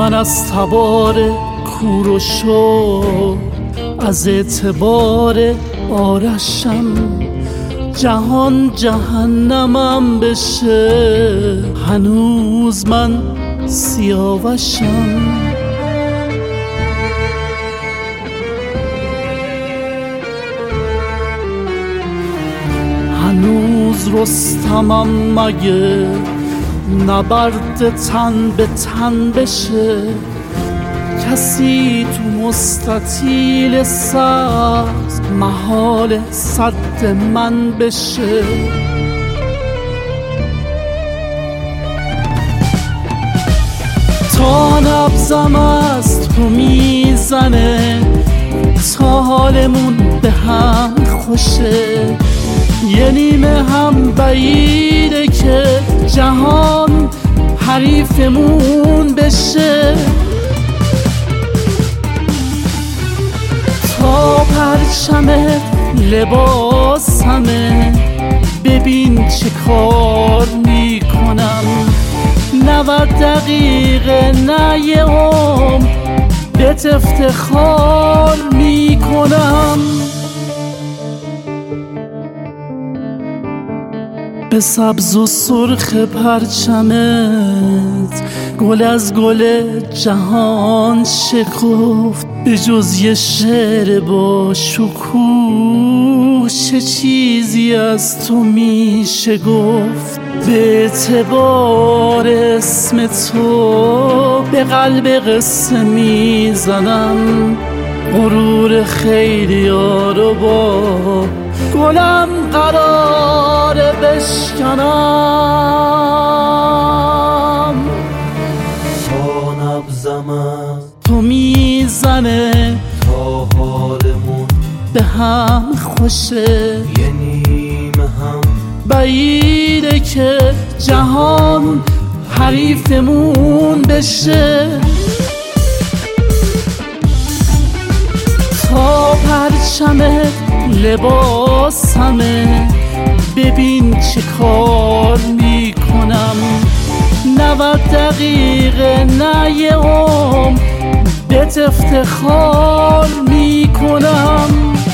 من از تبار کوروشو، از اعتبار آرشم جهان جهنمم بشه، هنوز من سیاوشم. هنوز رستمم مگه نبرد تن به تن بشه، کسی تو مستطیل سبز محال صد من بشه. تا نبضم از تو میزنه، تا حالمون به هم خوشه، یه نیمه هم بعیده که جهان حریفمون بشه. تا پرچم لباسمه، ببین چه کار میکنم، 90 دقیقه نه یه عمر بهت افتخار میکنم. به سبز و سرخ پرچمت گل از گل جهان شکفت، به جز یه شعر با شکوه چه چیزی از تو میشه گفت. به اعتبار اسم تو به قلب قصه میزنم، غرور خیلیا رو با گلم قراره بشکنم. تا نبضم از تو میزنه، تا حالمون به هم خوشه، یه نیمه هم بعیده که جهان حریفمون بشه. تا پرچم لباسمه، ببین چه کار میکنم، 90 دقیقه نه یه عمر بهت افتخار میکنم.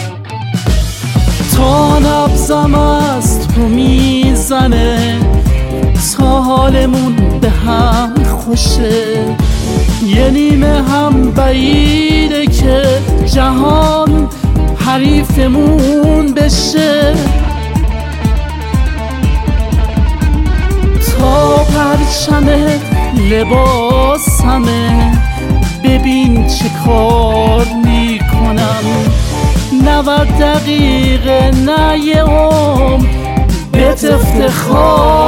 تا نبضم از تو میزنه، تا حالمون به هم خوشه، یه نیمه هم بعیده که جهان حریفمون بشه. تا پرچم لباسمه، ببین چه کار میکنم، 90 دقیقه نه یه عمر بهت افتخار